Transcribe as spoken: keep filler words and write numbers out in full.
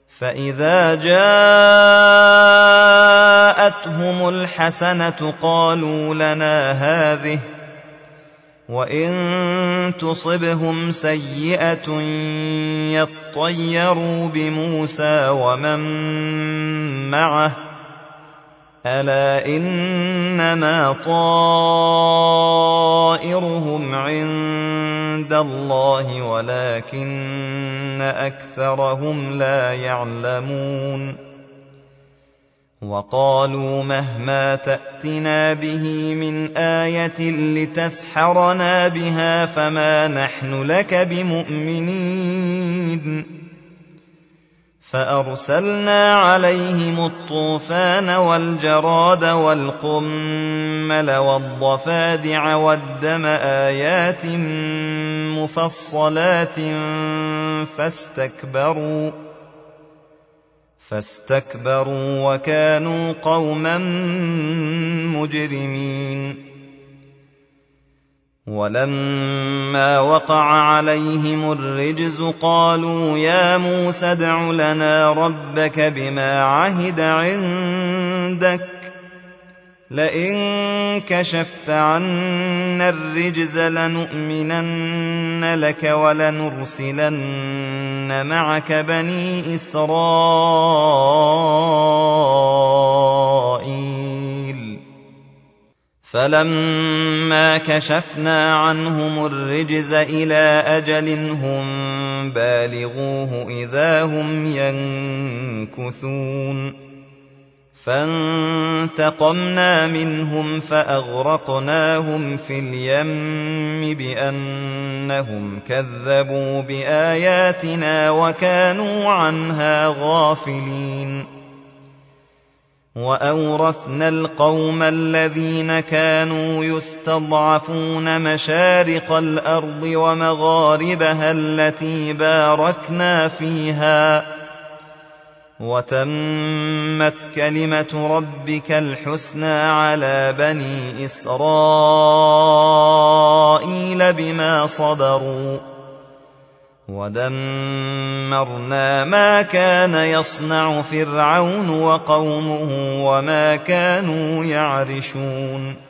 فإذا جاءتهم الحسنة قالوا لنا هذه، وإن تصبهم سيئة يطيروا بموسى ومن معه، ألا إنما طائرهم عند الله ولكن أكثرهم لا يعلمون. وقالوا مهما تأتنا به من آية لتسحرنا بها فما نحن لك بمؤمنين. فأرسلنا عليهم الطوفان والجراد والقمل والضفادع والدم آيات مفصلات فاستكبروا فاستكبروا وكانوا قوما مجرمين. ولما وقع عليهم الرجز قالوا يا موسى ادع لنا ربك بما عهد عندك لئن كشفت عنا الرجز لنؤمنن لك ولنرسلن معك بني إسرائيل. فلما كشفنا عنهم الرجز إلى أجل هم بالغوه إذا هم ينكثون. فانتقمنا منهم فأغرقناهم في اليم بأنهم كذبوا بآياتنا وكانوا عنها غافلين. وأورثنا القوم الذين كانوا يستضعفون مشارق الأرض ومغاربها التي باركنا فيها، وتمت كلمة ربك الحسنى على بني إسرائيل بما صبروا، ودمرنا ما كان يصنع فرعون وقومه وما كانوا يعرشون.